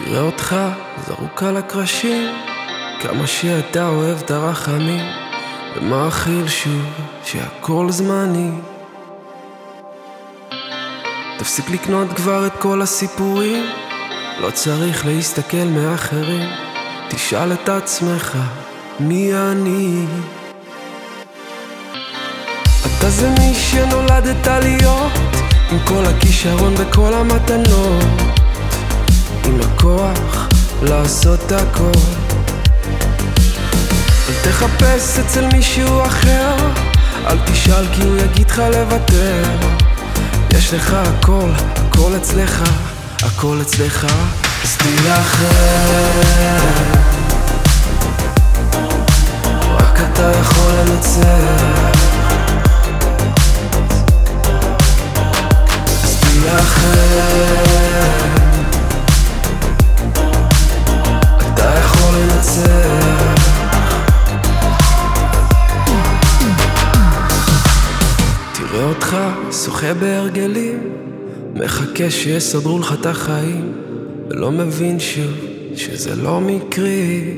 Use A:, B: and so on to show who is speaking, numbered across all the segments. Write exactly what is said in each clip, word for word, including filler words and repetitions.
A: תראה אותך זרוק על הקרשים, כמה שאתה אוהב את הרחמים, ומאכיל שוב שהכל זמני. תפסיק לקנות כבר את כל הסיפורים, לא צריך להסתכל מאחרים, תשאל את עצמך מי אני. אתה זה מי שנולדת להיות, עם כל הכישרון וכל המתנות, עם הכוח לעשות הכל. אל תחפש אצל מישהו אחר, אל תשאל כי הוא יגיד לך לוותר. יש לך הכל, הכל אצלך, הכל אצלך, אז תילחם. רק אתה יכול לנצח, אז תילחם. אתה יכול לנצח. תראה אותך שוחה בהרגלים, מחכה שיסדרו לך את החיים, ולא מבין שוב שזה לא מקרי.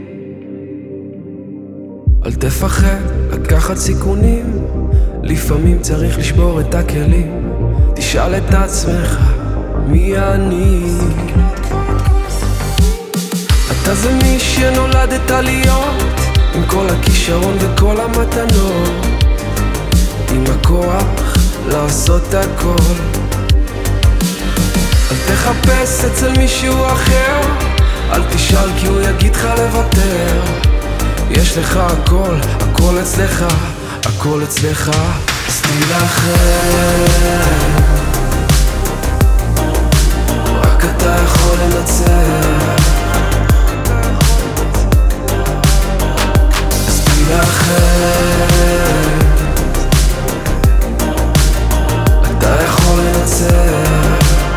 A: אל תפחד לקחת סיכונים, לפעמים צריך לשבור את הכלים. תשאל את עצמך מי אני. אתה זה מי שנולדת להיות, עם כל הכישרון וכל המתנות, עם הכוח לעשות הכל. אל תחפש אצל מישהו אחר, אל תשאל כי הוא יגיד לך לוותר. יש לך הכל, הכל אצלך, הכל אצלך, אז תילחם. רק אתה יכול לנצח, אז תילחם. אתה יכול לנצח.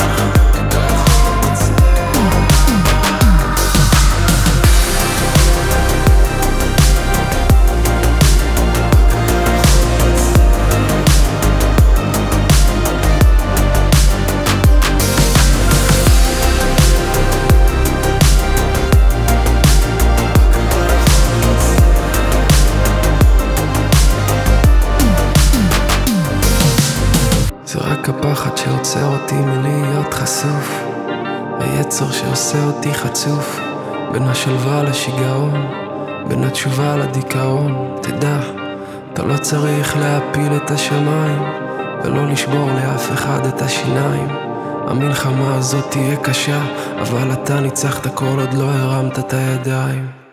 A: זה רק הפחד שעוצר אותי מלהיות חשוף, היצר שעושה אותי חצוף, בין השלווה לשיגעון, בין התשובה לדיכאון. תדע, אתה לא צריך להפיל את השמיים, ולא לשבור לאף אחד את השיניים. המלחמה הזאת תהיה קשה, אבל אתה ניצחת כל עוד לא הרמת את הידיים.